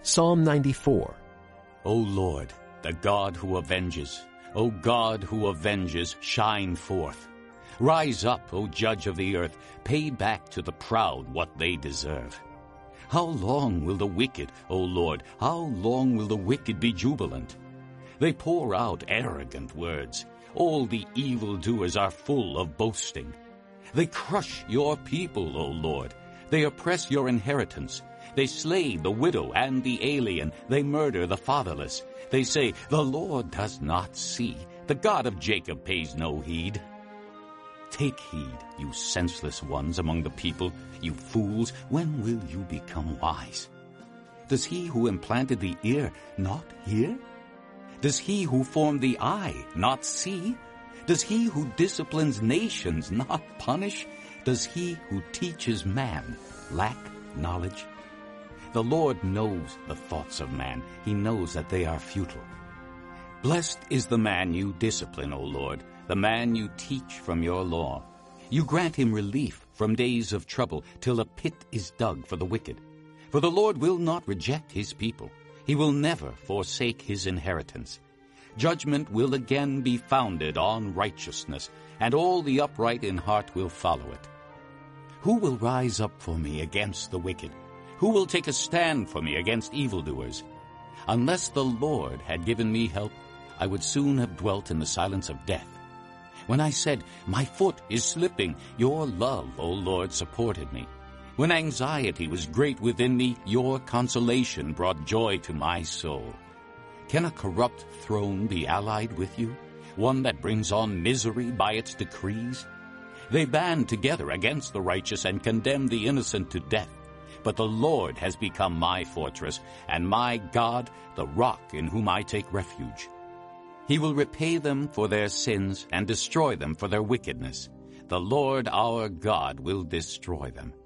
Psalm 94. O Lord, the God who avenges, O God who avenges, shine forth. Rise up, O Judge of the earth, pay back to the proud what they deserve. How long will the wicked, O Lord, how long will the wicked be jubilant? They pour out arrogant words. All the evildoers are full of boasting. They crush your people, O Lord. They oppress your inheritance. They slay the widow and the alien. They murder the fatherless. They say, the Lord does not see. The God of Jacob pays no heed. Take heed, you senseless ones among the people, you fools. When will you become wise? Does he who implanted the ear not hear? Does he who formed the eye not see? Does he who disciplines nations not punish? Does he who teaches man lack knowledge? The Lord knows the thoughts of man. He knows that they are futile. Blessed is the man you discipline, O Lord, the man you teach from your law. You grant him relief from days of trouble, till a pit is dug for the wicked. For the Lord will not reject his people. He will never forsake his inheritance. Judgment will again be founded on righteousness, and all the upright in heart will follow it. Who will rise up for me against the wicked? Who will take a stand for me against evildoers? Unless the Lord had given me help, I would soon have dwelt in the silence of death. When I said, my foot is slipping, your love, O Lord, supported me. When anxiety was great within me, your consolation brought joy to my soul. Can a corrupt throne be allied with you, one that brings on misery by its decrees? They band together against the righteous and condemn the innocent to death. But the Lord has become my fortress, and my God, the rock in whom I take refuge. He will repay them for their sins and destroy them for their wickedness. The Lord our God will destroy them.